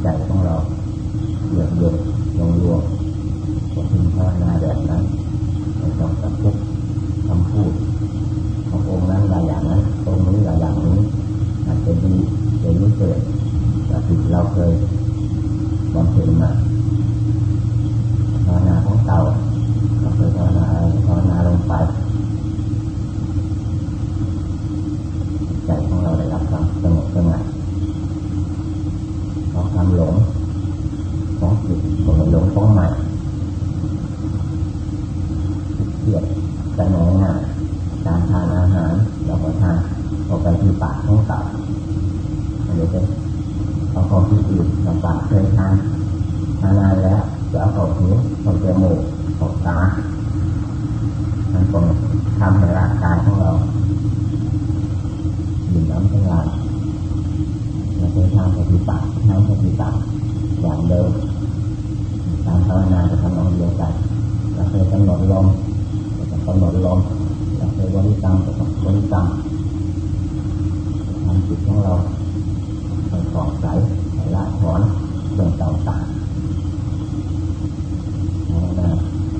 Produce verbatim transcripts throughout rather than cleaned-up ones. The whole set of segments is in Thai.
ใจของเราเยือกเย็นลงรวมก็พึงภาวนาแบบนั้นไม่ต้องตะคุบคำพูดขององค์นั้นหลายอย่างนั้นองค์นี้หลายอย่างนี้อาจจะดีจะรู้เกิดแต่สิ่งเราเคยบำเพ็ญมาภาวนาของเก่าเราเคยภาวนาภาวนาลงไปใจของเราได้รับความสงบสงัดของความหลงของจิตของหลงของใหม่เครียดแต่หนองหน้าการทานอาหารเราก็ทานออกไปที่ปากของเก่าเดี๋ยวจะเอาของที่อื่นลำบากเคยทานทานานแล้วจะเอาเข้าหูเข้าจมูกเข้าตามันก็ทำให้ร่างกายของเราดื่มน้ำทั้งหลายเราเคยทำปฏิบัติทำปฏิบัติอย่างเดิมการภาวนาจะทำนองเดียวกันเราเคยกำหนดลมเราจะกำหนดลมเราเคยบริกรรมจะต้องบริกรรมทำจิตของเราให้ปลอดใสให้ละถอนเรื่องต่างๆภาวนา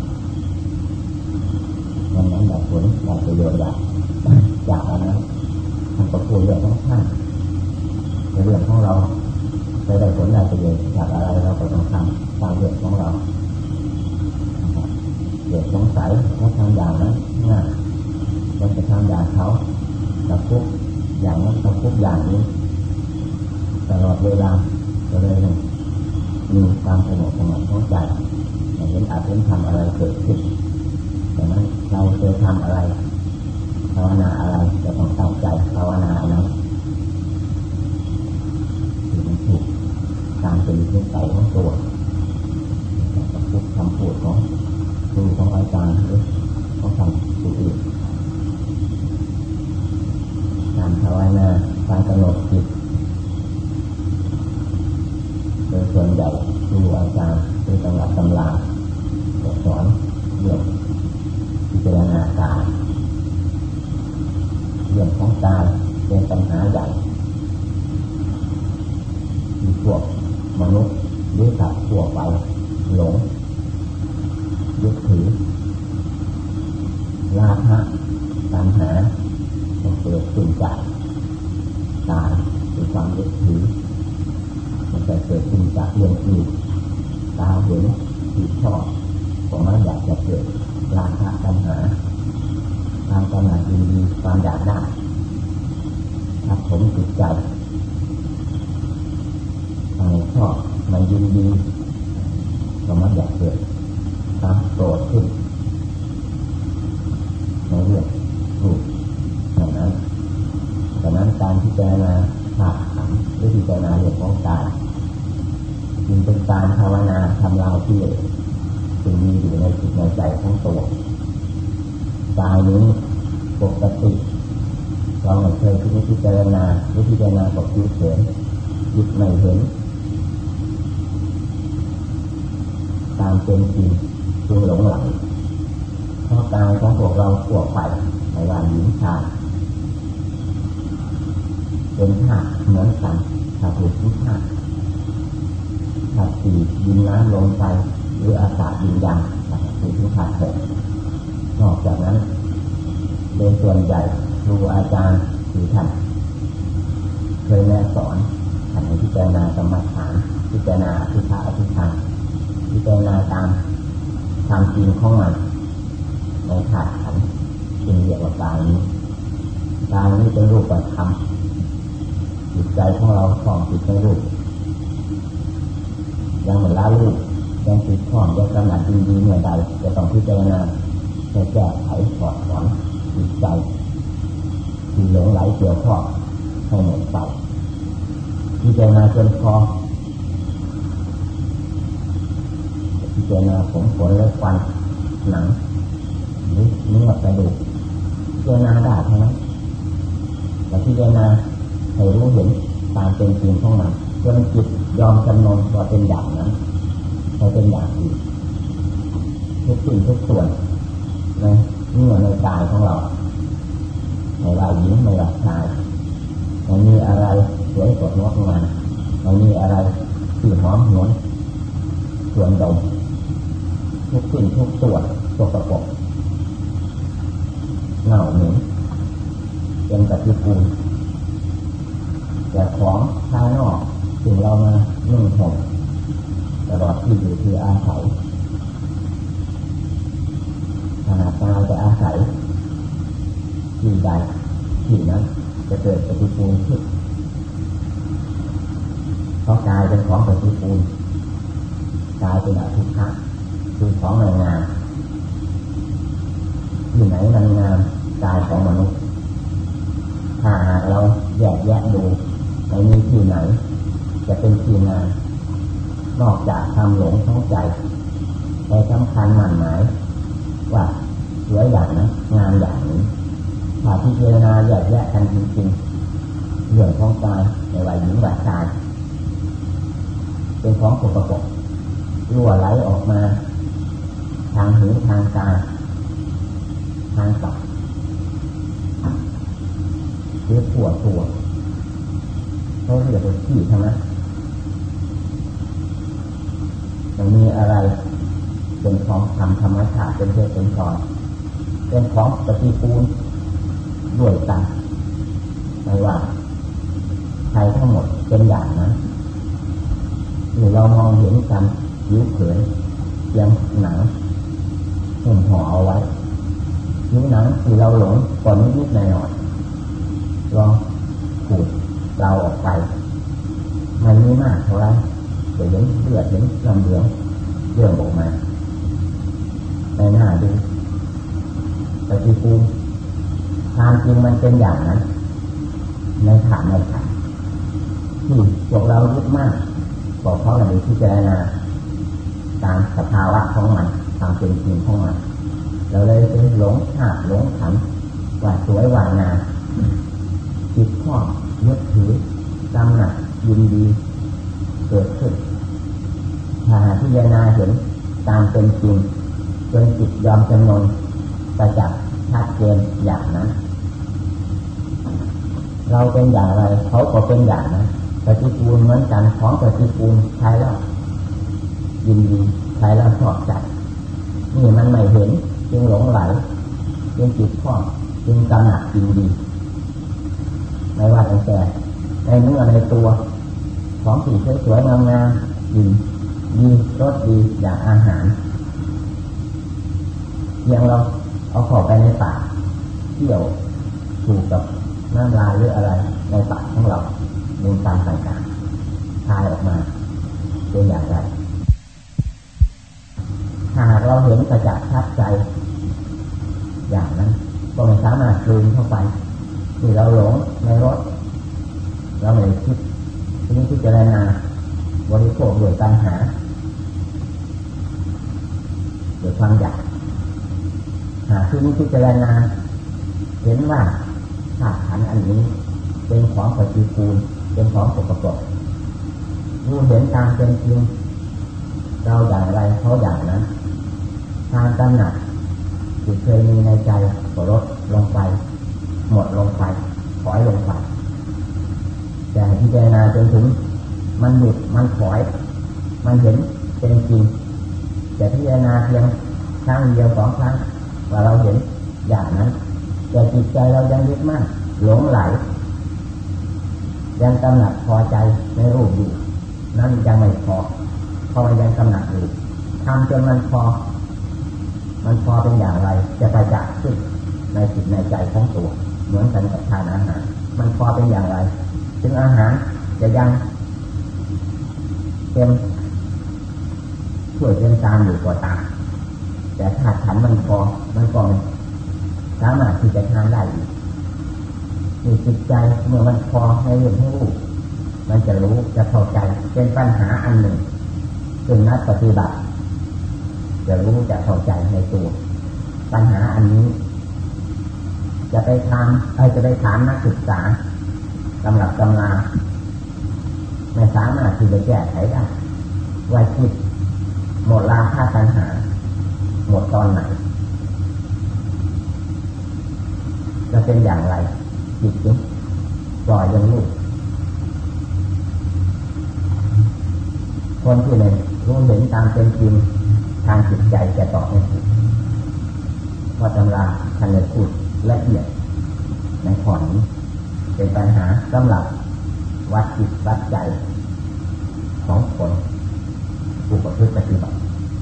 วันนั้นได้ผลได้ประโยชน์จากอันนั้นทำประโยชน์เรื่องของท่านในเรื่องของเราจะได้ผลได้ประโยชน์จากอะไรเราก็ต้องทำตามเรื่องของเราเกิดสงสัยว่าทำอย่างนั้นง่ายเราจะทำอย่างเขาตะคุบอย่างนั้นตะคุบอย่างนี้ตลอดเวลาก็เลยมีความสงบสงัดของใจเห็นอาจเห็นทำอะไรเกิดขึ้นดังนั้นเราจะทำอะไรภาวนาอะไรจะต้องตั้งใจภาวนานั้นที่มันถูกการเป็นนิสัยของตัวกับพูดคำพูดของครูของอาจารย์หรือของคำผู้อื่นการภาวนาการกำหนดจิตโดยส่วนใหญ่ครูอาจารย์หรือตำรับตำราสอนเรื่องพิจารณากายเรื่องของกายเป็นปัญหาใหญ่ที่พวกมนุษย์หรือสัตว์ทั่วไปหลงยึดถือราคะตัณหามันเกิดขึ้นจากกายเป็นความยึดถือมันจะเกิดขึ้นจากเรื่องอื่นตาเห็นที่ชอบผมว่าอยากจะเกิดราคะตัณหาความกำหนัดยินดีความอยากได้ถ้าผมจิตใจไม่ชอบไม่ยินดีก็มันอยากเกิดความโกรธขึ้นในเรื่องรูปอย่างนั้นดังนั้นการพิจารณาธาตุขันธ์หรือพิจารณาเรื่องของกายจึงเป็นการภาวนาทำลายกิเลสซึ่งมีอยู่ในจิตในใจของตัวกายนี้ปกติเราไม่เคยพิจารณาหรือพิจารณากับจิตเห็นจิตไม่เห็นตามเป็นจริงจึงหลงไหลเพราะกายของพวกเราทั่วไปไม่ว่าหญิงชายเป็นธาตุเหมือนกันถ้าถูกทุกธาตุธาตุสี่ดินน้ำลมไฟหรืออากาศวิญญาณถูกทุกธาตุหกนอกจากนั้นโดยส่วนใหญ่ครูอาจารย์หรือท่านเคยแนะสอนท่านให้พิจารณากรรมฐานพิจารณาอธิษฐานอธิษฐานพิจารณาตามทางจริงของมันในธาตุขันธ์จึงเรียกว่ากายนี้กายนี้เป็นรูปธรรมจิตใจของเราคล้องจิตในรูปยังเหมือนละรูปยังติดข้องยังกำหนัดยินดีเมื่อใดจะต้องพิจารณาจะแก้ไขถอดถอนจิตใจที่หลงไหลเกี่ยวข้องให้หมดไปพิจารณาจนพอพิจารณาผมขนและฟันหนังหรือเนื้อกระดูกพิจารณาได้เท่านั้นแต่พิจารณาให้รู้เห็นตามเป็นจริงของมันจนจิตยอมจำนนว่าเป็นอย่างนั้นให้เป็นอย่างอื่นทุกสิ่งทุกส่วนในเนื้อในกายของเราไม่ว่าหญิงไม่ว่าชายมันมีอะไรสวยสดงดงามมันมีอะไรที่หอมหวนส่วนดมทุกสิ่งทุกส่วนสกปรกเน่าเหม็นเป็นปฏิกูลแต่ของภายนอกสิ่งเรามานุ่งห่มตลอดที่อยู่ที่อาศัยขนาดกายจะอาศัยที่ใดที่นั้นจะเกิดปฏิกูลขึ้นเพราะกายเป็นของปฏิกูลกายเป็นอทุกขะคือของงามที่ไหนมันงามกายของมนุษย์ถ้าหากเราแยกแยะดูในนี้ที่ไหนจะเป็นที่งามนอกจากความหลงท้องใจแต่สำคัญมั่นหมายว่าสวยอย่างนั้นงามอย่างนี้ถ้าพิจารณาแยกแยะกันจริงๆเรื่องของกายในวัยหญิงวัยชายเป็นของสกปรกรั่วไหลออกมาทางหูทางตาทางตับเรียกปวดตัวเขาเรียกว่าขี้ใช่ไหมมันมีอะไรเป็นของธรรมธรรมชาติเป็นเทศเป็นพรเป็นของปฏิกูลด้วยกันไม่ว่าใครทั้งหมดเป็นอย่างนั้นหรือเรามองเห็นกันยิ้วเขินเพียงหนังห่มห่อเอาไว้ยิ้วหนังที่เราหลงก่อนนิดๆหน่อยๆลองขูดเราออกไปมันไม่มากเท่าไรจะเห็นเลือดเห็นลำเหลืองเรื่องออกมาในหน้าดูปฏิกูลความจริงมันเป็นอย่างนั้นในฐานในฐานที่พวกเรายึดมากบอกเขาในที่เจรนาตามสภาวะของมันตามเป็นจริงของมันเราเลยเป็นหลงชาติหลงขันว่าสวยว่างามจิตข้อยึดถือกำหนัดยินดีเกิดขึ้นถ้าพิจารณาเห็นตามเป็นจริงจนจิตยอมจำนนประจักษ์ชัดเจนอย่างนั้นเราเป็นอย่างไรเขาก็เป็นอย่างนั้นปฏิกูลเหมือนกันของปฏิกูลใช้แล้วยินดีใช้แล้วชอบใจนี่มันไม่เห็นจึงหลงไหลจึงจิตข้อจึงกำหนัดยินดีไม่ว่าแต่ในเนื้อในตัวของสีสวยๆงามๆดีดีรสดีอย่างอาหารเพียงเราเอาเข้าไปในปากเที่ยวถูกกับน้ำลายหรืออะไรในปากของเรามูลตามต่างๆทายออกมาเป็นอย่างไรหากเราเห็นประจักษ์ชัดใจอย่างนั้นก็ไม่สามารถกลืนเข้าไปที่เราหลงในรถเราไม่คิดที่นี้พิจารณาบริโภคด้วยตัณหาด้วยความอยากหากที่นี้พิจารณาเห็นว่าธาตุขันธ์อันนี้เป็นของปฏิกูลเป็นของสกปรกรู้เห็นตามเป็นจริงเราอย่างไรเขาอย่างนั้นทางกำหนัดที่เคยมีในใจก็ลดลงไปหมดลงไปถอยลงไปแต่พิจารณาจนถึงมันหยุดมันถอยมันเห็นเป็นจริงแต่พิจารณาเพียงครั้งเดียวสองครั้งว่าเราเห็นอย่างนั้นแต่จิตใจเรายังยึดมั่นหลงไหลยังกำหนัดพอใจในรูปอยู่นั่นยังไม่พอเพราะมันยังกำหนัดอยู่ทำจนมันพอมันพอเป็นอย่างไรจะประจักษ์ขึ้นในจิตในใจของตัวเหมือนกันกับทานอาหารมันพอเป็นอย่างไรถึงอาหารจะยังเป็นช่วยเป็นตามอยู่ก็ตามแต่ถ้าขันมันพอมันก็สามารถที่จะทานได้อีกมีจิตใจเมื่อมันพอในเรื่องของรูปมันจะรู้จะเข้าใจเป็นปัญหาอันหนึ่งซึ่งนักปฏิบัติจะรู้จะเข้าใจในตัวปัญหาอันนี้จะไปทำไอ้จะไปถามนักศึกษาตำรับตำราไม่สามารถที่จะแก้ไขได้ว่าจิตหมดราคะตัณหาหมดตอนไหนจะเป็นอย่างไรจิตจึงปล่อยยังลูกคนที่หนึ่งรู้เห็นตามเป็นจริงทางจิตใจจะตอบไม่ถูกเพราะตำราท่านได้พูดละเอียดในข้อนี้เป็นปัญหาสำหรับวัดจิตวัดใจของคนผู้ประพฤติปฏิบัติ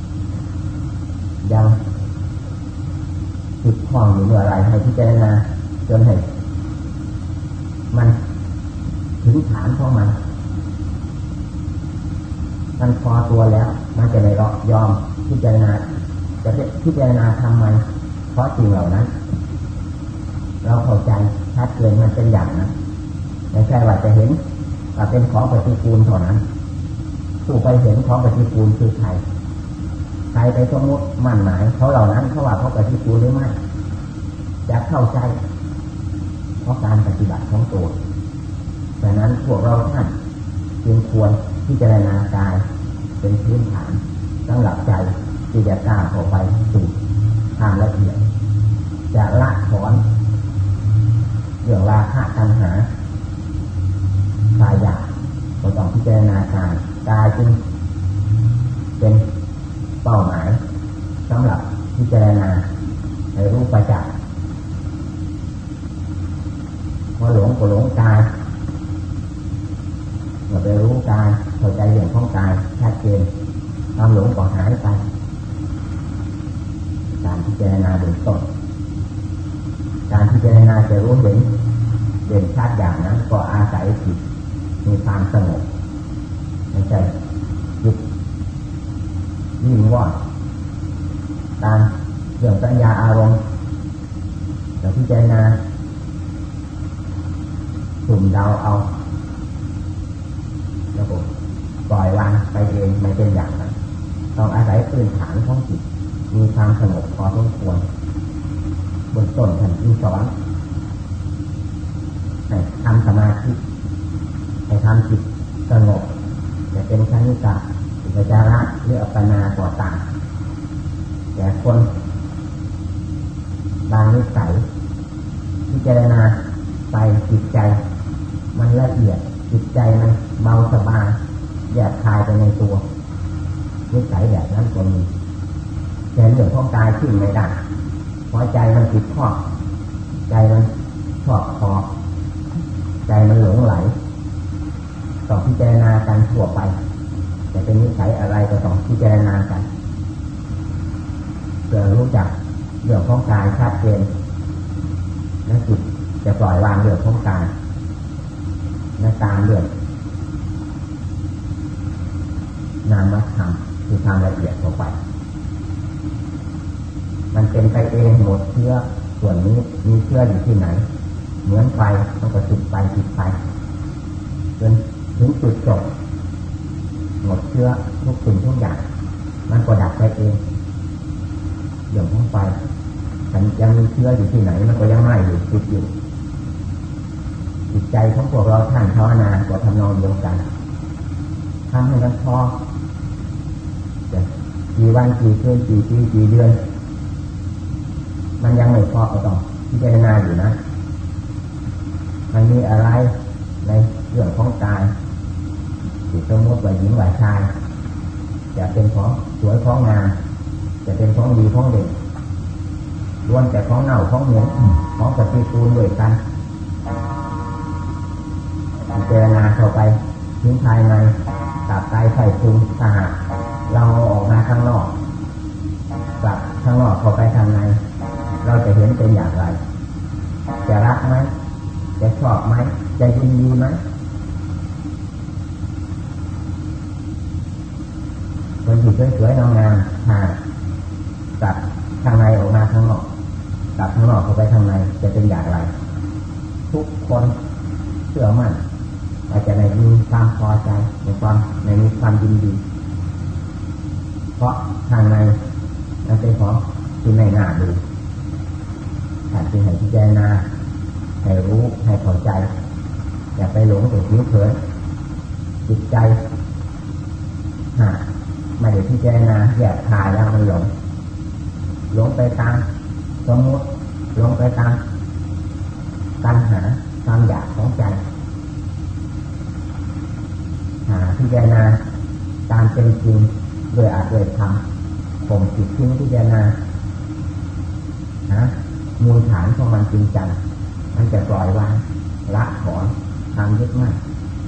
ยังติดข้องอยู่เมื่อไรให้พิจารณาจนให้มันถึงฐานของมันมันพอตัวแล้วมันจะไม่ยอมพิจารณาจะพิจารณาทำไมเพราะสิ่งเหล่านั้นเราเข้าใจชัดเจนมันเป็นอย่างนั้นไม่ใช่ว่าจะเห็นว่าเป็นของปฏิกูลเท่านั้นผู้ไปเห็นของปฏิกูลคือใครใครไปสมมติมั่นหมายเขาเหล่านั้นเขาว่าเขาปฏิกูลหรือไม่จะเข้าใจเพราะการปฏิบัติของตัวดังนั้นพวกเราท่านจึงควรพิจารณากายเป็นพื้นฐานสำหรับใจที่จะก้าวเข้าไปสู่ทางละเอียดจะละถอนเรื่องราคะตัณหากายหยาบก็ต้องพิจารณากายกายจึงเป็นเป้าหมายสำหรับพิจารณาให้รู้ประจักษ์พอหลงก็หลงกายเมื่อไปรู้กายเข้าใจเรื่องของกายชัดเจนความหลงก็หายไปการพิจารณาเบื้องต้นการพิจารณาจะรู้เห็นเด่นชัดอย่างนั้นก็อาศัยจิตมีความสงบไม่ใช่จิตยิ่งว่อนตามเรื่องสัญญาอารมณ์แต่พิจารณาสุ่มเดาเอาแล้วก็ปล่อยวางไปเองไม่เป็นอย่างนั้นต้องอาศัยพื้นฐานของจิตมีความสงบพอสมควรบนต้นท่านจึงสอนให้ทำสมาธิให้ทำจิตสงบจะเป็นคณิกะอุปจาระหรืออัปปนาก่อต่างแต่คนบางนิสัยพิจารณาไปจิตใจมันละเอียดจิตใจมันเบาสบายแยกคายไปในตัวนิสัยแบบนั้นคนนี้แต่เรื่องของกายขึ้นไม่ได้เพราะใจมันติดข้อใจมันชอบพอใจมันหลงไหลต้องพิจารณากันทั่วไปแต่เป็นนิสัยอะไรก็ต้องพิจารณากันเพื่อรู้จักเรื่องของกายชัดเจนและจิตจะปล่อยวางเรื่องของกายและตามเรื่องนามธรรมคือความละเอียดเข้าไปมันเป็นไปเองหมดเชื้อส่วนนี้มีเชื้ออยู่ที่ไหนเหมือนไฟมันก็ติดไปติดไปจนถึงจุดจบหมดเชื้อทุกสิ่งทุกอย่างมันก็ดับไปเองอย่างของไฟมันยังมีเชื้ออยู่ที่ไหนมันก็ยังไหม้อยู่ติดอยู่จิตใจของพวกเราท่านภาวนาก็ทำนองเดียวกันทำให้มันพอกี่วันกี่คืนกี่ปีกี่เดือนมันยังไม่พอก็ต้องพิจารณาอยู่นะมันมีอะไรในเรื่องของกายที่สมมติว่าหญิงว่าชายจะเป็นของสวยของงามจะเป็นของดีของเด่นล้วนแต่ของเน่าของเหม็นของปฏิกูลด้วยกันพิจารณาเข้าไปถึงภายในตับไตไส้พุงถ้าหากเราออกมาข้างนอกกลับข้างนอกเข้าไปข้างในเราจะเห็นเป็นอย่างไรจะรักไหมจะชอบไหมจะยินดีไหมคนที่สวยๆงามๆหากลับข้างในออกมาข้างนอกกลับข้างนอกเข้าไปข้างในจะเป็นอย่างไรทุกคนเชื่อมั่นอาจจะในมีความพอใจในความในมีความยินดีเพราะทางในมันเป็นของที่ไม่น่าดูถ้าจึงให้พิจารณาให้รู้ให้เข้าใจอย่าไปหลงถูกผิวเผินจิตใจหากไม่ได้พิจารณาแยกคายแล้วมันหลงหลงไปตามสมมติหลงไปตามตัณหาความอยากของใจหาพิจารณาตามเป็นจริงโดยอาจโดยทำผมจิตทิ้งพิจารณาฮะมูลฐานของมันจริงจังมันจะปล่อยวางละถอนทำยึดมั่น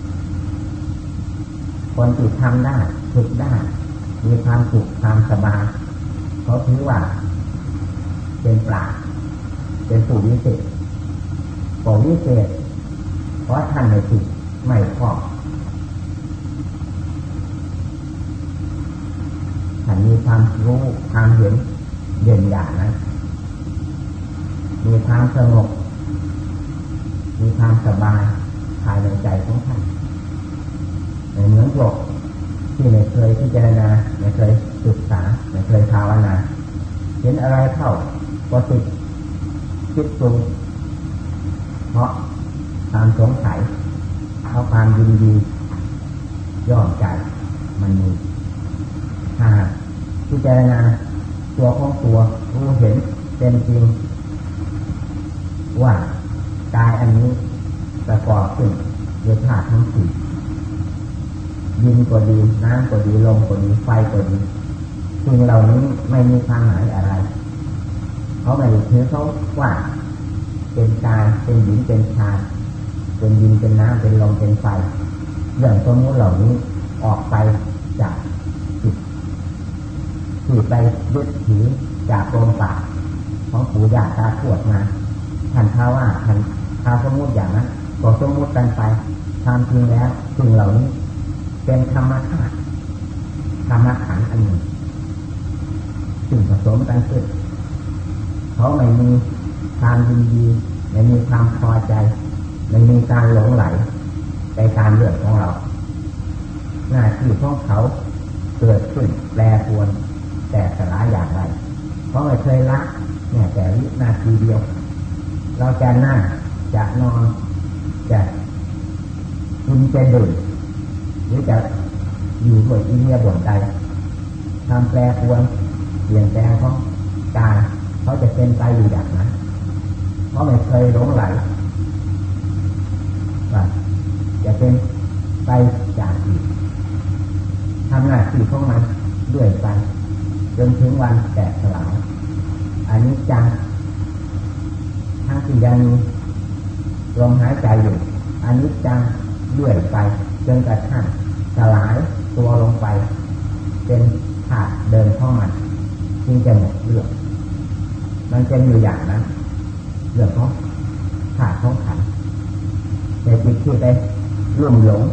คนที่ทำได้ฝึกได้มีความสุขความสบายเขาถือว่าเป็นปราชญ์เป็นผู้วิเศษผู้วิเศษเพราะท่านไม่ผิดไม่ครอบท่านมีความรู้ความเห็นเด่นอย่างนั้นมีความสงบมีความสบายภายในใจของท่านในเหมือนโลกที่ไม่เคยพิจารณาไม่เคยศึกษาไม่เคยภาวนาเห็นอะไรเข้าก็ติดคิดปรุงเพราะความสงสัยเพราะความยินดีย่อมใจมันมีถ้าพิจารณาตัวของตัวรู้เห็นเป็นจริงว่ากายอันนี้ประกอบขึ้นด้วยธาตุทั้งสี่ดินก็ดีน้ำก็ดีลมก็ดีไฟก็ดีสิ่งเหล่านี้ไม่มีความหมายอะไรเขาไม่ได้ถือเขาว่าเป็นกายเป็นหญิงเป็นชายเป็นดินเป็นน้ำเป็นลมเป็นไฟเรื่องสมมติเหล่านี้ออกไปจากจิตที่ไปยึดถือจากลมปากของปู่ย่าตาทวดมาท่านท้าว่าท่านท้าสมมติอย่างนั้นก็สมมติกันไปความจริงแล้วสิ่งเหล่านี้เป็นธรรมชาติธรรมขันธ์อันหนึ่งสิ่งผสมกันขึ้นเขาไม่มีความยินดีไม่มีความพอใจไม่มีการหลงไหลในการเลือกของเราหน้าที่ของเขาเกิดขึ้นแปรปรวนแต่สลายอย่างไรเพราะไม่เคยละเนี่ยแต่วินาทีเดียวเราจะนั่งจะนอนจะกินจะดื่มหรือจะอยู่ด้วยอิเลียบนใดทำแปรปรวนเปลี่ยนแปลงของกายเขาจะเป็นไปอยู่อย่างนั้นเพราะไม่เคยหลงไหลว่าจะเป็นไปจากอีกทำหน้าที่ของมันด้วยไปจนถึงวันแตกสลายอันนี้จังทั้งที่ยังมีลมหายใจอยู่อันนี้จังด้วยไปจนกระทั่งสลายตัวลงไปเป็นธาตุเดินเข้ามันจึงจะหมดเรื่องมันจะอยู่อย่างนั้นเรื่องของธาตุของขันธ์ในจิตที่ไปลุ่มหลง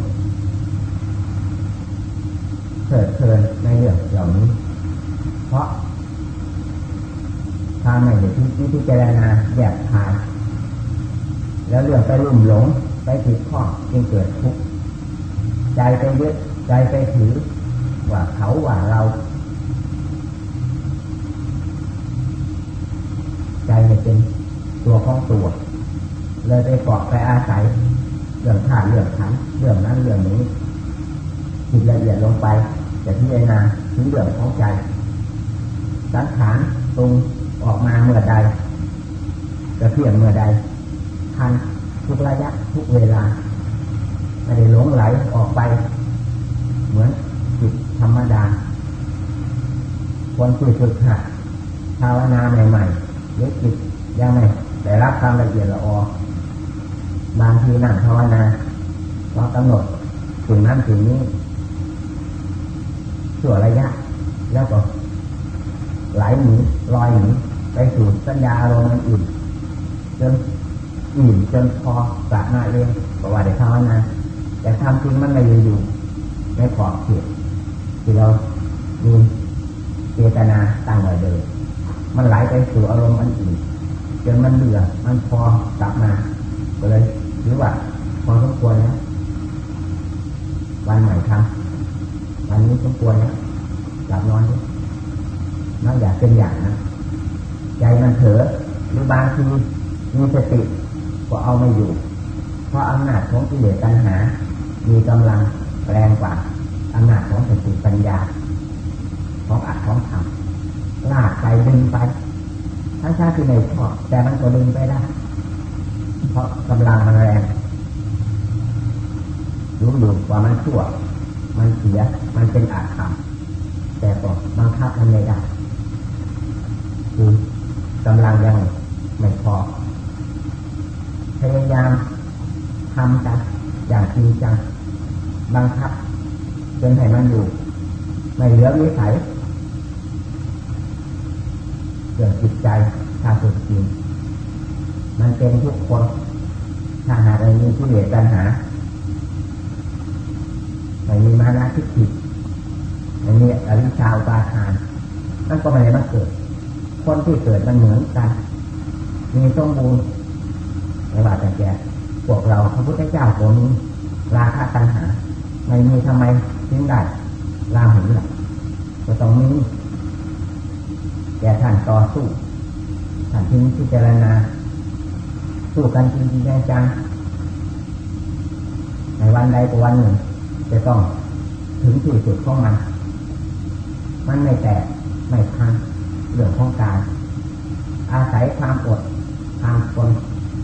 เถิดเทินในเรื่องเหล่านี้เพราะทางในเด็กที่พิจารณาแยกทางแล้วเรื่องไปลุ่มหลงไปผิดข้อจึงเกิดทุกข์ใจไปยึดใจไปถือว่าเขาว่าเราใจไม่เป็นตัวของตัวเลยไปเกาะไปอาศัยเรื่องธาตุเรื่องขันธ์เรื่องนั้นเรื่องนี้จิตละเอียดลงไปจะพิจารณาถึงเรื่องของใจสังขารตรงออกมาเมื่อใดจะเพียงเมื่อใดทันทุกระยะทุกเวลาไม่ได้หลงไหลออกไปเหมือนจิตธรรมดาคนที่ฝึกหัดภาวนาใหม่ๆหรือจิตยังไม่ได้รับความละเอียดละออบางทีนั่งภาวนาเรากำหนดถึงนั้นถึงนี้ชั่วระยะแล้วก็ไหลหนีลอยหนีไปสู่สัญญาอารมณ์อื่นจนอิ่มจนพอกลับมาเองก็ว่าได้ภาวนาแต่ทำจริงมันไม่อยู่อยู่ในขอบเขตที่เรามีเจตนาตั้งไว้เลยมันไหลไปสู่อารมณ์อันอื่นจนมันเบื่อมันพอกลับมาก็เลยหรือว่าพอสมควรแล้ววันใหม่ทำวันนี้สมควรแล้วหลับนอนนี่นอกจากเป็นอย่างนะใจมันเถอหรือบางทีมีสติก็เอาไม่อยู่เพราะอำนาจของกิเลสตัณหามีกำลังแรงกว่าอำนาจของสติปัญญาของอัตของธรรมลากไปดึงไปทั้งชาติที่ไม่ชอบแต่มันก็ดึงไปได้เพราะกำลังมันแรงรู้อยู่ว่ามันชั่วมันเสียมันเป็นอาธรรมแต่ก็บังคับมันไม่ได้คือกำลังยังไม่พอพยายามทำกันอย่างจริงจังบังคับจนให้มันอยู่ไม่เหลือวิสัยเรื่องจิตใจถ้าสุดจริงมันเป็นทุกคนถ้าหากมีกิเลสตัณหาไม่มีมานะทิฏฐิไม่มีอวิชชาอุปาทานนั่นก็ไม่ได้มาเกิดคนที่เกิดมันเหมือนกันมีสมบูรณ์ไม่ว่าแต่แก่พวกเราพระพุทธเจ้าคนนี้ราคะตัณหาไม่มีทำไมถึงได้ลาหุนล่ะก็ต้องมีแต่ท่านต่อสู้ท่านที่พิจารณาสู้กันจริงๆจังในวันใดก็วันหนึ่งจะต้องถึงที่สุดของมันมันไม่แตกไม่พังเรื่องของการอาศัยความอดความทน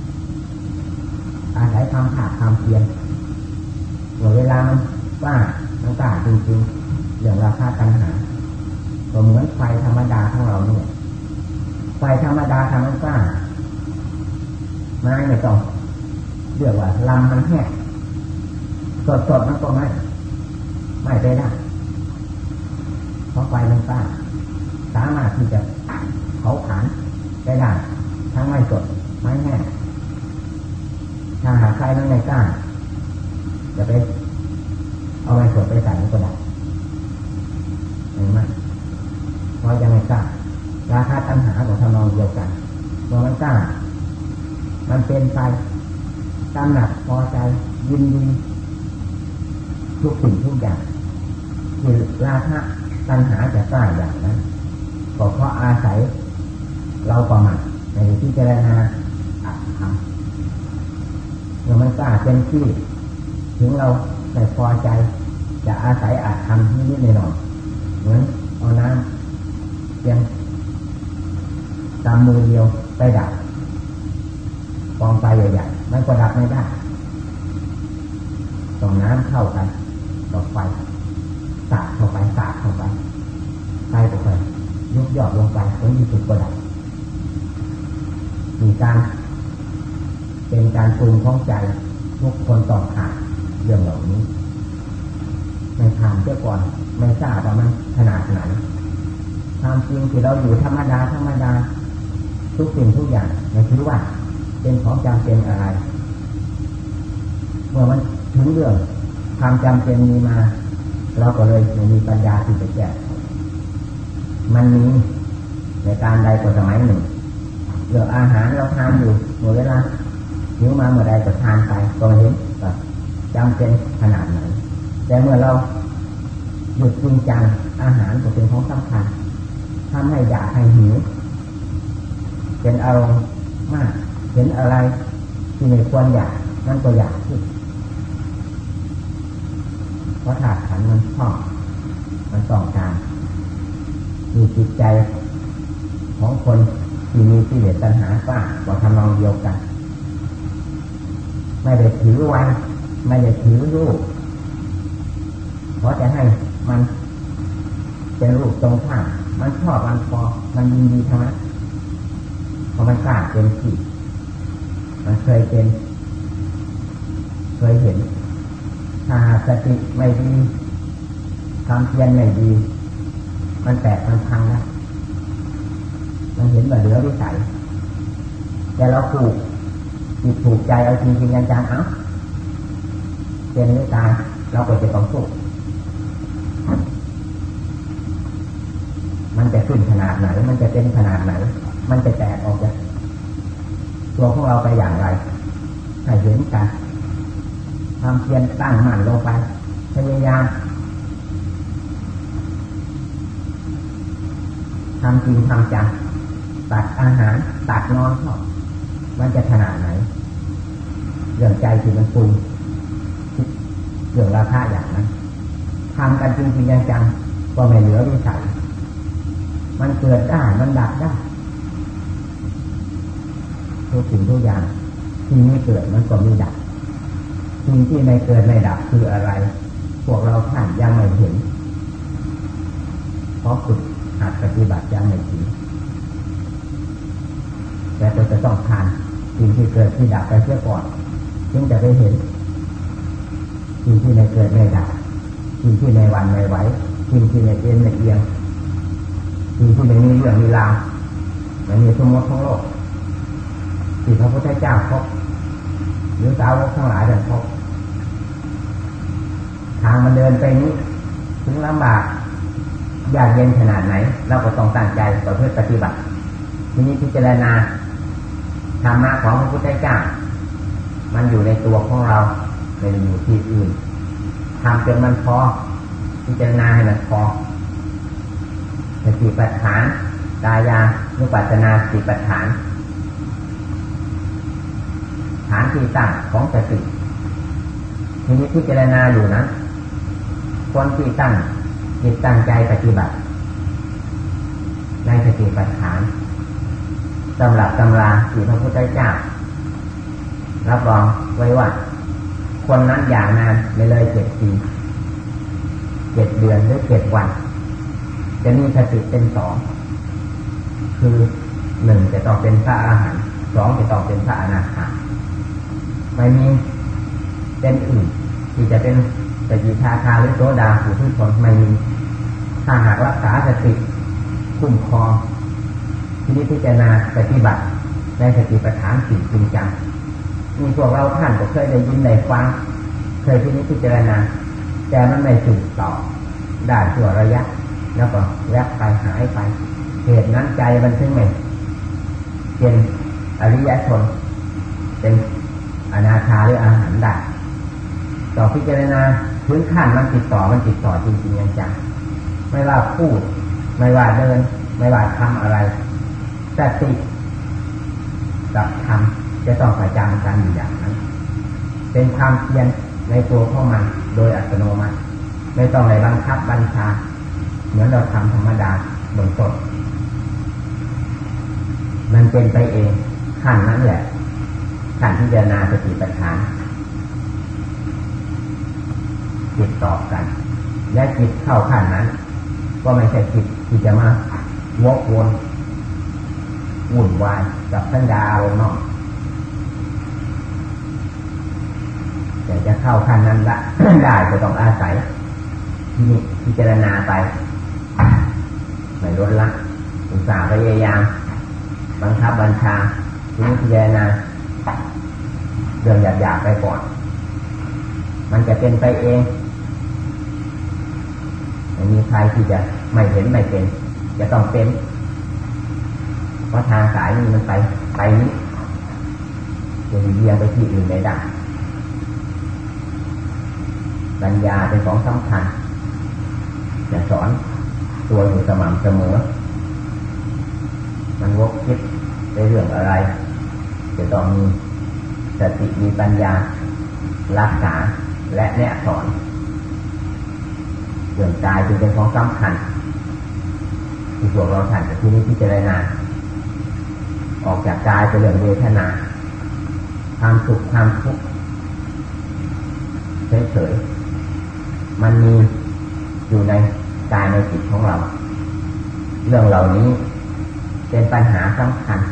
อาศัยความขาดความเพียรเวลามันกล้ามันกล้าจริงๆเรื่องราคาตัณหาก็เหมือนไฟธรรมดาของเราเนี่ยไฟธรรมดาทำมันกล้าไม้ไม่ต้องเรียกว่าลำมันแห้งสดๆมันก็ไม่ไม่ได้ได้เพราะไฟมันกล้าสามารถที่จะเผาผลาญได้ได้ทั้งไม้สดไม้แห้งถ้าหากใครมันไม่กล้าจะไปเอาไม้สดไปใส่ก็ได้เห็นไหมเพราะยังไม่กล้าราคาตัณหาของทำนองเดียวกันเมื่อมันกล้ามันเป็นไปตามหนักพอใจยินดีทุกสิ่งทุกอย่างคือราคะตัณหาจะกล้าอย่างนั้นก็เพราะอาศัยเราประมาทในที่เจรณาอัตธรรมเมื่อมันกล้าเป็นที่ถึงเราไม่พอใจจะอาศัยอัตธรรมนิดๆหน่อยๆเหมือนเอาน้ำเพียงตามมือเดียวไปดับกองไฟใหญ่ๆมันก็ดับไม่ได้ต้องน้ำเข้ากันต่อไฟสาดเข้าไปสาดเข้าไปไฟก็ไปยุบยอดลงไปจนที่สุดก็ดับมีการเป็นการปรุงของใจทุกคนต้องผ่านเรื่องเหล่านี้ไม่ผ่านเสียก่อนไม่ทราบว่ามันขนาดไหนความจริงที่เราอยู่ธรรมดาธรรมดาทุกสิ่งทุกอย่างไม่ถือว่าเป็นของจำเป็นอะไรเมื่อมันถึงเรื่องความจำเป็นมีมาเราก็เลยมีปัญญาที่จะแก้มันมีในการใดก็สมัยหนึ่งเรื่องอาหารเราทานอยู่เมื่อเวลาหิวมาเมื่อใดก็ทานไปก็เห็นว่าจำเป็นขนาดไหนแต่เมื่อเราหยุดจริงจังอาหารก็เป็นของสำคัญทำให้อยากให้หิวเป็นอารมณ์มากเห็นอะไรที่ไม่ควรอยากนั่นก็อยากที่เพราะถาดขันมันชอบมันต้องการมีจิตใจของคนที่มีกิเลสตัณหากล้าก็ทำนองเดียวกันไม่ได้ถือไว้ไม่ได้ถือรูปเพราะจะให้มันเป็นรูปตรงข้ามมันชอบมันพอมันยินดีทั้งนั้นเพราะมันกล้าเป็นที่มันเคยเป็นเคยเห็นถ้าสติไม่ดีความเพียรไม่ดีมันแตกมันพังนะมันเห็นว่าเหลือวิสัยแต่เราผูกจิตผูกใจเอาจริงๆจังๆเอาเป็นหรือตายเราก็จะต้องสู้มันจะขึ้นขนาดไหนมันจะเป็นขนาดไหนมันจะแตกออกจากตัวของเราไปอย่างไรให้เห็นกันความเพียรตั้งมั่นลงไปพยายามทำจริงทำจังตัดอาหารตัดนอนเข้ามันจะขนาดไหนเรื่องใจที่มันปรุงเรื่องราคาอย่างนั้นทำกันจริงจริงจังๆก็ไม่เหลือวิสัยมันเกิดได้มันดับได้ทุกสิ่งทุกอย่างที่ไม่เกิดมันก็มีดับสิ่งที่ไม่เกิดไม่ดับคืออะไรพวกเราท่านยังไม่เห็นเพราะฝึกหัดปฏิบัติยังไม่ถึงแต่เราจะต้องผ่านสิ่งที่เกิดที่ดับไปเสียก่อนจึงจะได้เห็นสิ่งที่ในเกิดในดับสิ่งที่ในวันในไหวสิ่งที่ในเอ็นในเอียงสิ่งที่ในมีเรื่องมีราวมันมีสมมติของโลกที่พระพุทธเจ้าพบหรือสาวกทั้งหลายเดินพบทางมันเดินไปนี้ถึงลำบากยากเย็นขนาดไหนเราก็ต้องตั้งใจต่อเพื่อปฏิบัติทีนี้พิจารณาธรรมะของพระพุทธเจ้ามันอยู่ในตัวของเราไม่ได้อยู่ที่อื่นทำจนมันพอพิจารณาให้มันพอสติปัฏฐานกายานุปัสสนาสติปัฏฐานฐานที่ตั้งของสติทีนี้พิจารณาอยู่นะคนที่ตั้งจิตตั้งใจปฏิบัติในสติปัฏฐานสำหรับตำราที่พระพุทธเจ้ารับรองไว้ว่าคนนั้นอย่างนานไม่เลยเจ็ดปีเจ็ดเดือนหรือเจ็ดวันจะมีสติเป็นสองคือหนึ่งจะต้องเป็นพระอรหันต์สองจะต้องเป็นพระอนาคาไม่มีเป็นอื่นที่จะเป็นสกิทาคาหรือโสดาผู้ทุชนไม่มีถ้าหากรักษาสติคุ้มครองที่นี้พิจารณาปฏิบัติในสติปัฏฐานสี่จริงจังมีพวกเราท่านก็เคยได้ยินได้ฟังเคยที่นี้พิจารณาแต่มันไม่สืบต่อได้ชั่วระยะแล้วก็แวบไปหายไปเหตุนั้นใจมันถึงไม่เป็นอริยชนเป็นอนาคาหรืออรหันต์ได้ต่อพิจารณาพื้นขั้นมันติดต่อมันติดต่อจริงๆจังๆไม่ว่าพูดไม่ว่าเดินไม่ว่าทำอะไรสติกับธรรมจะต้องประจำกันอยู่อย่างนั้นเป็นความเพียรในตัวของมันโดยอัตโนมัติไม่ต้องอะไรบังคับบัญชาเหมือนเราทำธรรมดาเบื้องต้นมันเป็นไปเองขั้นนั้นแหละขั้นพิจารณาสติปัฏฐานติดต่อกันและจิตเข้าขั้นนั้นก็ไม่ใช่จิตที่จะมาวกวนวุ่นวายกับสัญญาอารมณ์นอกแต่จะเข้าขั้นนั้นละ ได้ก็ต้องอาศัยที่นี่พิจารณาไปไม่ลดละอุตส่าห์พยายามบังคับบัญชาที่นี่พิจารณาเรื่องหยาบๆไปก่อนมันจะเป็นไปเองไม่มีใครที่จะไม่เห็นไม่เป็นจะต้องเป็นเพราะทางสายนี้มันไปไปนี้จะเบี่ยงไปที่อื่นไม่ได้ปัญญาเป็นของสำคัญจะสอนตัวอยู่สม่ำเสมอมันวกคิดในเรื่องอะไรจะต้องมีสติมีปัญญารักษาและแนะสอนเรื่องกายจึงเป็นของสำคัญที่พวกเราท่านจะที่นี้พิจารณาออกจากกายเป็นเรื่องเวทนาความสุขความทุกข์เฉยๆมันมีอยู่ในกายในจิตของเราเรื่องเหล่านี้เป็นปัญหาสำคัญ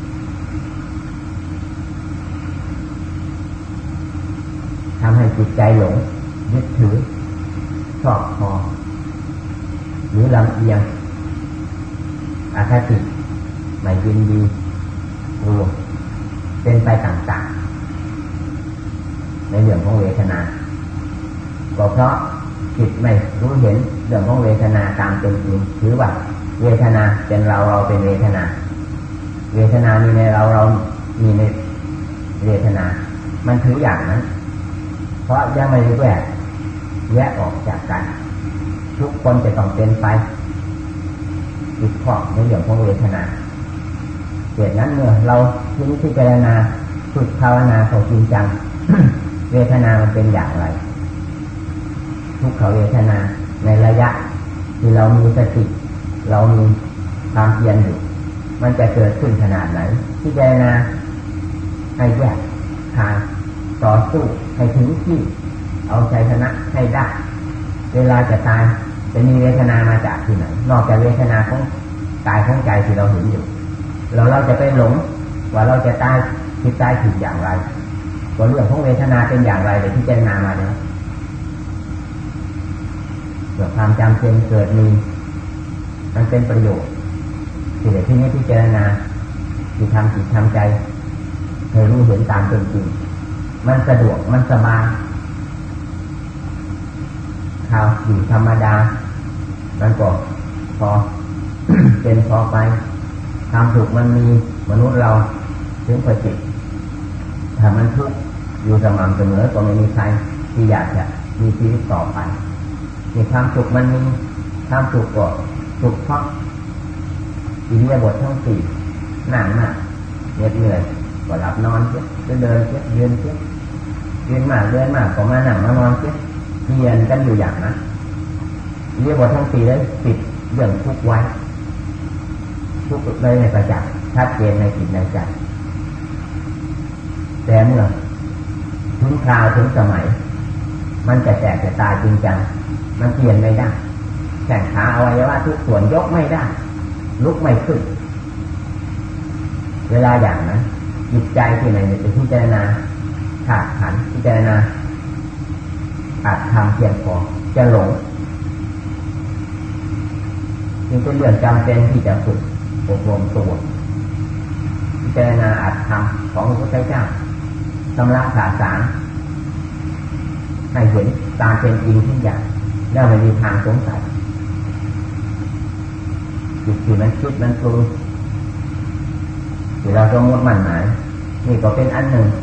ทำให้จิตใจหลงยึดถือชอบพอหรือลำเอียงอคติไม่ยินดีรวมเป็นไปต่างๆในเรื่องของเวทนาก็เพราะจิตไม่รู้เห็นเรื่องของเวทนาตามเป็นจริงถือว่าเวทนาเป็นเราเราเป็นเวทนาเวทนามีในเราเรามีในเวทนามันถืออย่างนั้นเพราะยังไม่ได้แยกแยกออกจากกันทุกคนจะต้องเป็นไปติดข้องในเรื่องของเวทนาเหตุนั้นเมื่อเราทิ้งพิจารณาฝึกภาวนาเข้าจริงจัง เวทนามันเป็นอย่างไรทุกขเวทนาในระยะที่เรามีสติเรามีความเพียรอยู่มันจะเกิดขึ้นขนาดไหนพิจารณาให้แยกทางต่อสู้ให้ถึงที่เอาชัยชนะให้ได้เวลาจะตายจะมีเวทนามาจากที่ไหนนอกจากเวทนาของกายของใจที่เราเห็นอยู่เราเราจะไปหลงว่าเราจะตายผิดตายผิดอย่างไรตัวเรื่องของเวทนาเป็นอย่างไรเลยที่เจรนามาแล้วเกิดความจำเป็นเกิดมีมันเป็นประโยชน์สิ่งที่นี้ที่เจรนาที่ทำจิตทำใจให้รู้เห็นตามเป็นจริงมันสะดวกมันสบายข่าวอยู่ธรรมดามันก็พอ เป็นพอไปความสุขมันมีมนุษย์เราถึงพอจิตถ้ามันทุกข์อยู่สม่ำเสมอก็ไม่มีใครที่อยากจะมีชีวิตต่อไปในความสุขมันมีความสุขก็สุขเพราะอิริยาบถทั้งสี่นั่งมากเหน็ดเหนื่อยก็หลับนอนเสียจะเดินเสียยืนเสียยืนมากเดินมากก็มานั่งมานอนเสียเพียนกันอยู่อย่างนั้นอิริยาบถทั้งสี่ได้ปิดเรื่องทุกข์ไว้ทุกข์เลยในประจักษ์ชัดเจนในจิตในใจแต่เมื่อถึงคราวถึงสมัยมันจะแตกจะตายจริงจังมันเปลี่ยนไม่ได้แข่งขาอวัยวะทุกส่วนยกไม่ได้ลุกไม่ขึ้นเวลาอย่างนั้นจิตใจที่ไหนจะพิจารณาขาดขันพิจารณาอาจทำเพียงพอจะหลงจึงเป็นเรื่องจำเป็นที่จะฝึกอบรมตัวพิจารณาอาจทำของพระพุทธเจ้าชำระขาดสารให้เห็นตามเป็นจริงทุกอย่างแล้วไม่มีทางสงสัยจิตที่มันคิดมันปรุงที่เราสมมติมั่นหมายนี่ก็เป็นอันหนึ่ง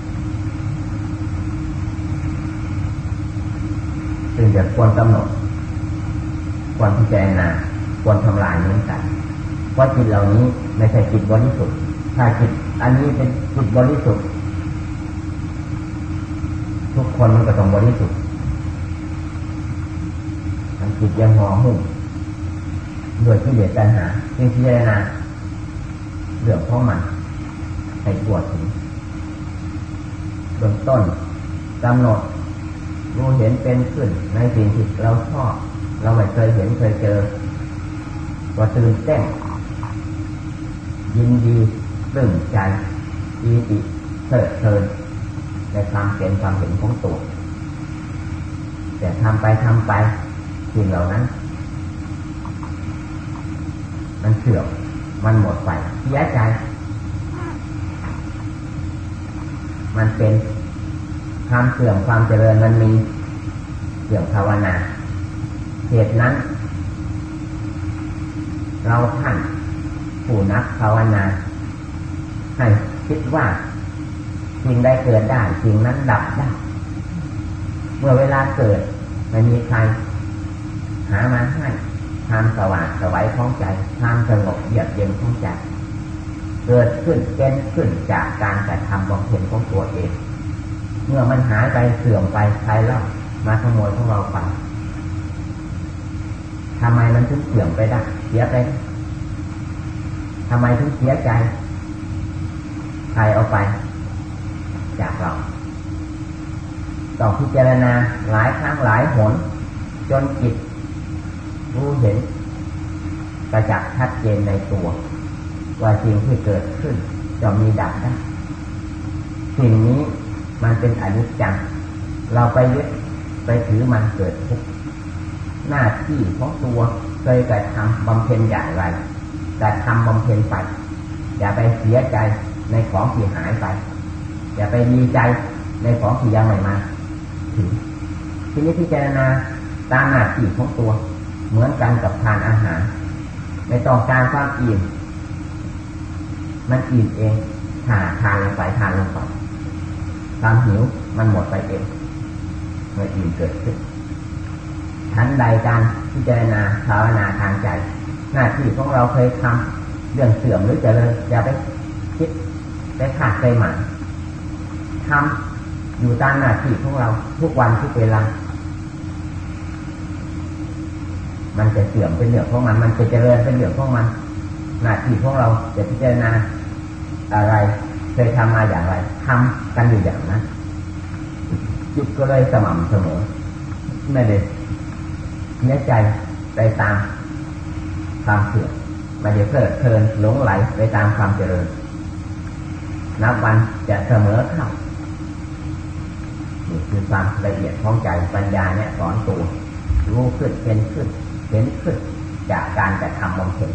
ซึ่งจะควรกำหนดควรพิจารณาควรทำลายเหมือนกันเพราะจิตเหล่านี้ไม่ใช่จิตบริสุทธิ์ถ้าจิตอันนี้เป็นจิตบริสุทธิ์ทุกคนมันก็ต้องบริสุทธิ์มันจิตยังห่อหุ้มด้วยกิเลสตัณหาจึงพิจารณาเรื่องของมันให้ปวดถึงเบื้องต้นกำหนดรู้เห็นเป็นขึ้นในสิ่งที่เราชอบเราไม่เคยเห็นเคยเจอว่าตื่นเต้นยินดีปลื้มใจปีติเพลิดเพลินในความเป็นความเห็นของตัวแต่ทำไปทำไปสิ่งเหล่านั้นมันเสื่อมมันหมดไปเสียใจมันเป็นความเสื่อมความเจริญมันมีเสื่อมภาวนาเหตุนั้นเราท่านผู้นักภาวนาให้คิดว่าสิ่งใดเกิดได้สิ่งนั้นดับได้เมื่อเวลาเกิดไม่มีใครหามาให้ความสว่างสวัยของใจความสงบเยือกเย็นของใจเกิดขึ้นเป็นขึ้นจากการกระทำบำเพ็ญของตัวเองเมื่อมันหายไปเสื่อมไปใครเล่ามาขโมยของเราไปทำไมมันถึงเสื่อมไปได้เสียไปทำไมถึงเสียใจใครเอาไปจากเราต้องพิจารณาหลายครั้งหลายหนจนจิตรู้เห็นประจักษ์ชัดเจนในตัวว่าสิ่งที่เกิดขึ้นจะมีดับได้สิ่งนี้มันเป็นอนิจจังเราไปยึดไปถือมันเกิดทุกข์หน้าที่ของตัวเคยกระทำบำเพ็ญอย่างไรกระทำบำเพ็ญไปอย่าไปเสียใจในของที่หายไปอย่าไปดีใจในของที่ยังไม่มาถึงทีนี้พิจารณาตามหน้าที่ของตัวเหมือนกันกับทานอาหารไม่ต้องการความอิ่มมันอิ่มเองทานทานลงไปทานลงไปความหิวมันหมดไปเองเมื่ออิ่มเกิดขึ้นชั้นใดการพิจารณาภาวนาทางใจหน้าที่ของเราเคยทำเรื่องเสื่อมหรือเจริญอย่าไปคิดไปขาดไปหมันทำอยู่ตามหน้าที่ของเราทุกวันทุกเวลามันจะเสื่อมเป็นเรื่องของมันมันจะเจริญเป็นเรื่องของมันหน้าที่ของเราจะพิจารณาอะไรเคยทำมาอย่างไรทำกันอยู่อย่างนั้นจิตก็เลยสม่ำเสมอไม่ได้สียใจไปตามความเสื่อมไม่ได้เพลิดเพลินหลงไหลไปตามความเจริญนับวันจะเสมอเข้านี่คือความละเอียดของใจปัญญาเนี่ยสอนตัวรู้ขึ้นเป็นขึ้นเห็นขึ้นจากการกระทำบำเพ็ญ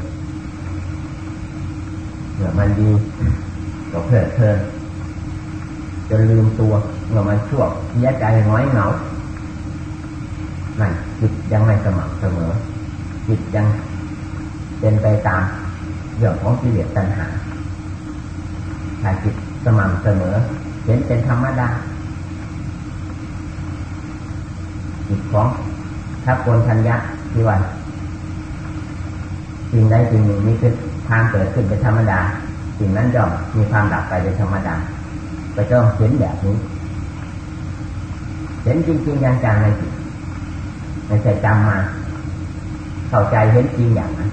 เมื่อมันดีก็เพลิดเพลินจนลืมตัวเมื่อมันชั่วเสียใจน้อยเหงานั่นจิตยังไม่สม่ำเสมอจิตยังเป็นไปตามเรื่องของกิเลสตัณหาถ้าจิตสม่ำเสมอเห็นเป็นธรรมดาจิตของทัพพลทัญญะที่ว่าสิ่งใดสิ่งหนึ่งมีขึ้นทางเกิดขึ้นเป็นธรรมดาสิ่งนั้นย่อมมีความดับไปเป็นธรรมดาไปเจ้าเห็นแบบนี้เห็นจริงๆจังๆในจิตไม่ใช่จำมาเข้าใจเห็นจริงอย่างนั้น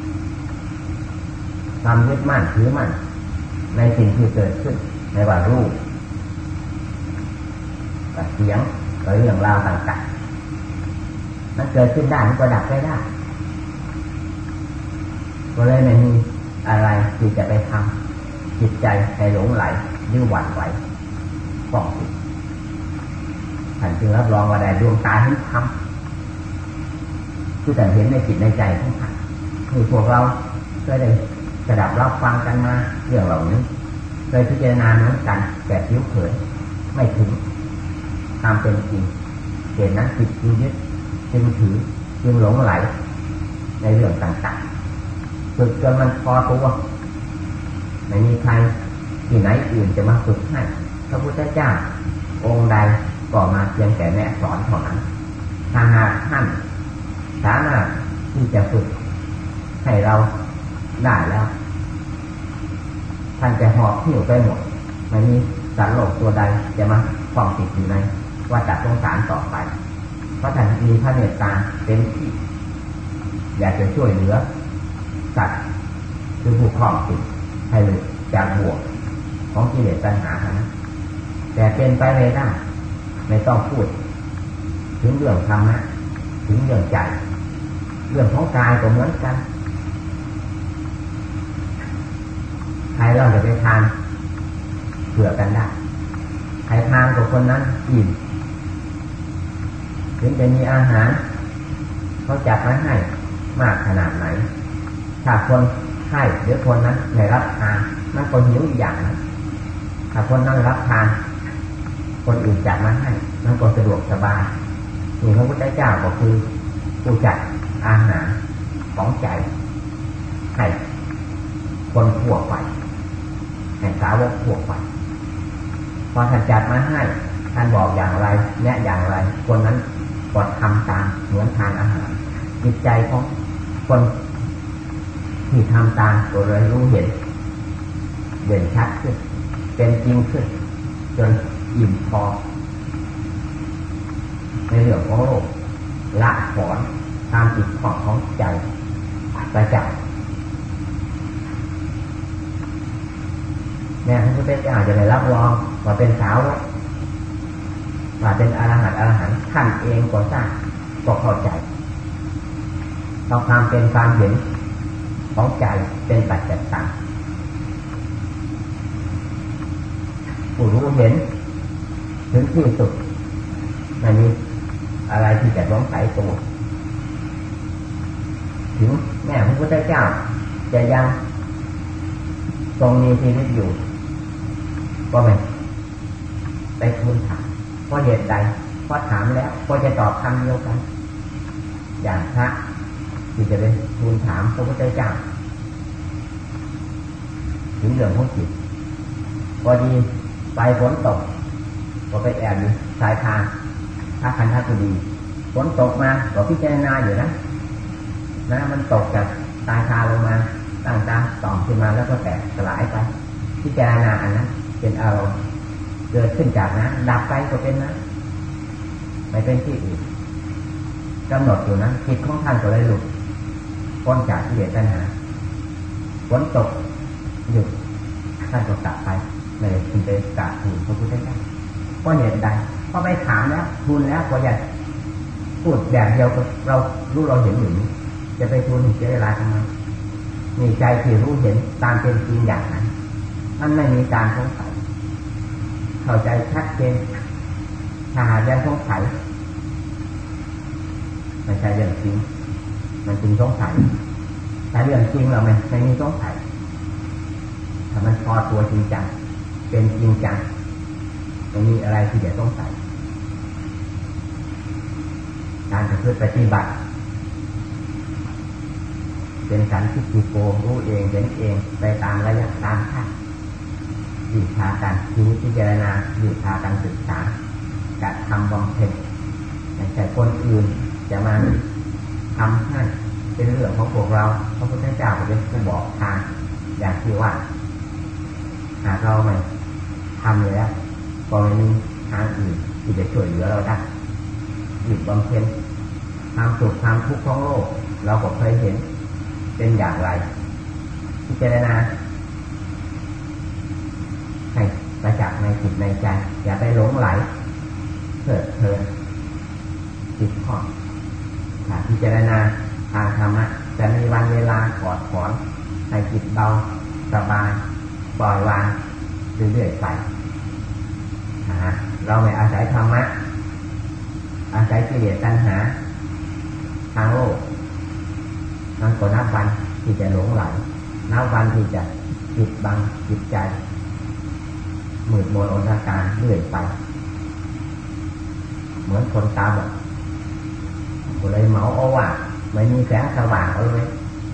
ความยึดมั่นถือมั่นในสิ่งที่เกิดขึ้นในว่ารูปเสียงหรือเรื่องราวต่างๆมันเกิดขึ้นได้มันก็ดับไปได้ก็เลยไม่มีอะไรที่จะไปทำจิตใจให้หลงไหลหรือหวั่นไหวป้องติดท่านจึงรับรองว่าได้ดวงตาเห็นธรรมคือแต่เห็นในจิตในใจของท่านคือพวกเราเคยได้สดับรับฟังกันมาเรื่องเหล่านี้เคยพิจารณาเหมือนกันแต่ผิวเผินไม่ถึงความเป็นจริงเหตุนั้นจิตจึงยึดจึงถือจึงหลงไหลในเรื่องต่างๆฝึกจนมันพอตัวไม่มีใครที่ไหนอื่นจะมาฝึกให้พระพุทธเจ้าองค์ใดก็มาเพียงแต่แนะสอนเท่านั้นถ้าหากท่านสามารถที่จะฝึกให้เราได้แล้วท่านจะหอบหิ้วไปหมดไม่มีสัตว์โลกตัวใดจะมาคล้องติดอยู่ในวัฏสงสารต่อไปเพราะท่านมีพระเมตตาเต็มที่อยากจะช่วยเหลือสัตว์คือผู้คล้องติดให้หลุดจากบ่วงของกิเลสตัณหานะแต่เป็นไปไม่ได้ไม่ต้องพูดถึงเรื่องธรรมะถึงเรื่องใจเรื่องของกายก็เหมือนกันใครเราจะไปทานเผื่อกันได้ใครทานกับคนนั้นอิ่มถึงจะมีอาหารเขาจัดมาให้มากขนาดไหนถ้าคนให้หรือคนนั้นไม่รับทานนั่นก็หิวอีกอย่างนะถ้าคนนั้นรับทานคนอื่นจัดมาให้นั่นก็สะดวกสบายนี่พระพุทธเจ้าก็คือผู้จัดอาหารของใจให้คนทั่วไปให้สาวกทั่วไปพอท่านจัดมาให้ท่านบอกอย่างไรแนะอย่างไรคนนั้นก็ทำตามเหมือนทานอาหารจิตใจของคนที่ทำตามก็เลยรู้เห็นเด่นชัดขึ้นเป็นจริงขึ้นจนอิ่มพอในเรื่องของโลกละถอนตามจิตของของใจไปจากแม่พระพุทธเจ้าจะได้รับรองว่าเป็นสาวกว่าเป็นอรหันต์อรหันต์ท่านเองก็ทราบก็เข้าใจเราความเป็นความเห็นของใจเป็นปัจจัยต่างผู้รู้เห็นถึงที่สุดไม่มีอะไรที่จะสงสัยตัวถึงแม่พระพุทธเจ้าจะยังทรงมีชีวิตอยู่ก็ไม่ไปทูลถามเพราะเหตุใดเพราะถามแล้วก็จะตอบคำเดียวกันอย่างพระที่จะไปทูลถามพระพุทธเจ้าถึงเรื่องของจิตพอดีไปฝนตกก็ไปแอบอยู่ชายคาพระคันธกุฎีฝนตกมาก็พิจารณาอยู่นะน้ำมันตกจากชายคาลงมาต่างตาต่อมขึ้นมาแล้วก็แตกสลายไปพิจารณาอันนั้นเป็นอารมณ์เกิดขึ้นจากนั้นดับไปก็เป็นนั้นไม่เป็นที่อื่นกำหนดอยู่นั้นจิตของท่านก็เลยหลุดพ้นจากกิเลสตัณหาฝนตกหยุดท่านก็กลับไปไม่ได้คุณไปกราบทูลพระพุทธเจ้าเพราะเหตุใดเพราะไปถามแล้วทูลแล้วก็อยากพูดแบบเดียวเรารู้เราเห็นอยู่นี้จะไปทูลเสียเวลาทำไมมีใจที่รู้เห็นตามเป็นจริงอย่างนั้นมันไม่มีการสงสัยเข้าใจชัดเจนถ้าหากยังสงสัยไม่ใช่เรื่องจริงมันจริงสงสัยแต่เรื่องจริงเราไม่ไม่มีสงสัยถ้ามันพอตัวจริงจังเป็นจริงจังไม่มีอะไรที่จะสงสัยการประพฤติปฏิบัติเป็นสันทิฏฐิโกรู้เองเห็นเองไปตามระยะตามขั้นวิชาการพิจารณาวิชาการศึกษากระทำบำเพ็ญไม่ใช่คนอื่นจะมาทำให้เป็นเรื่องของพวกเราพระพุทธเจ้าเป็นผู้บอกทางอย่างที่ว่าหากเราไม่ทำแล้วก็ไม่มีทางอื่นที่จะช่วยเหลือเราได้หยุดบำเพ็ญความสุขความทุกข์ของโลกเราก็เคยเห็นเป็นอย่างไรพิจารณาให้ประจักษ์ในจิตในใจอย่าไปหลงไหลเพลิดเพลินติดข้องถ้าพิจารณาทางธรรมะจะมีวันเวลากอดถอนให้จิตเบาสบายปล่อยวางเรื่อยๆไปเราไม่อาศัยธรรมะอาศัยกิเลสตัณหาทางโลกมันก็นับวันที่จะหลงไหลนับวันที่จะปิดบังจิตใจมืดมนอนตการเรื่อยไปเหมือนคนตาบอดก็เลยเหมาเอาว่าไม่มีแสงสว่างเลย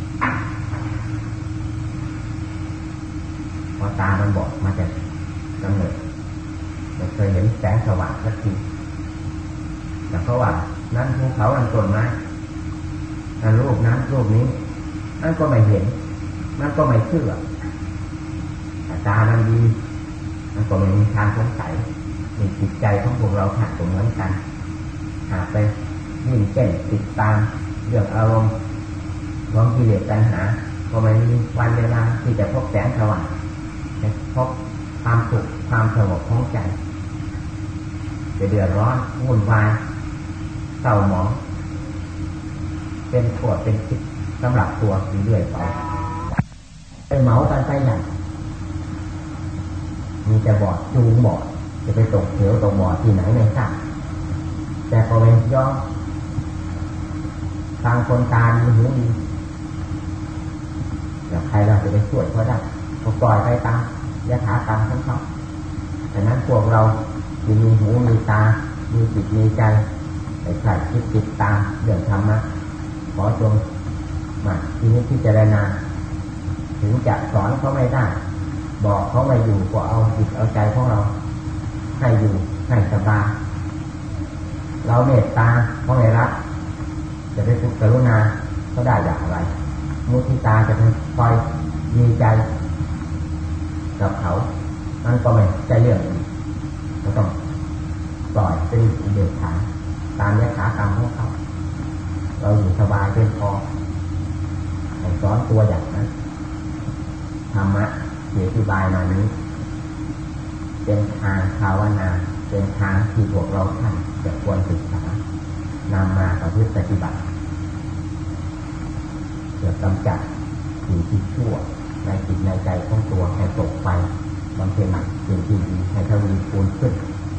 พอตามันบอดมาจากกำเนิดไม่เคยเห็นแสงสว่างสักทีแต่เพราะว่านั่นภูเขาอันต้นไม้อันรูปนั้นรูปนี้นั่นก็ไม่เห็นนั่นก็ไม่เชื่อตามันดีมันก็ไม่มีทางสงสัยในจิตใจของพวกเราขัดเหมือนกันหากไปยิ่งเช่นติดตามเรื่องอารมณ์ของกิเลสตัณหาก็ไม่มีวันเวลาที่จะพบแสงสว่างจะพบความสุขความสงบของใจจะเดือดร้อนวุ่นวายเศร้าหมองเป็นปวดเป็นจิตสำหรับตัวเรื่อยไปไปเหมากันไปอย่างมีจะบอดจูงบอดจะไปตกเหวตกบอดที่ไหนไม่ทราบแต่พอไปย่อทางคนตาดีหูดีแล้วใครเราจะไปช่วยเขาได้ก็ปล่อยไปตามยถากรรมของเขาแต่นั้นพวกเราที่มีหูมีตามีจิตมีใจไปใส่คิดติดตามเรื่องธรรมะขอจงมาที่นี้พิจารณาถึงจะสอนเขาไม่ได้บอกเขาไม่อยู่ก็เอาจิตเอาใจของเราให้อยู่ให้สบายเราเมตตาเขาไม่รักจะไปฝึกกรุณาเขาได้อย่างไรมุทิตาจะเป็นคอยดีใจกับเขานั่นก็ไม่ใจเรื่องก็ต้องปล่อยเป็นเดือดขาตามยถากรรมของเขาเราอยู่สบายเป็นพอให้สอนตัวอย่างนั้นธรรมะที่อธิบายมานี้เป็นทางภาวนาเป็นทางที่พวกเราท่านจะควรศึกษานำมาประพฤติปฏิบัติเพื่อกำจัดสิ่งที่ชั่วในจิตในใจของตัวให้ตกไปบำเพ็ญสิ่งที่ดีให้ทวีคูณขึ้น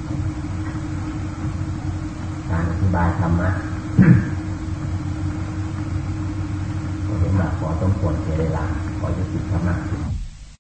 การอธิบายธรรมะ ก็เห็นว่าขอสมควรเสียเวลาขอยุติธรรมะ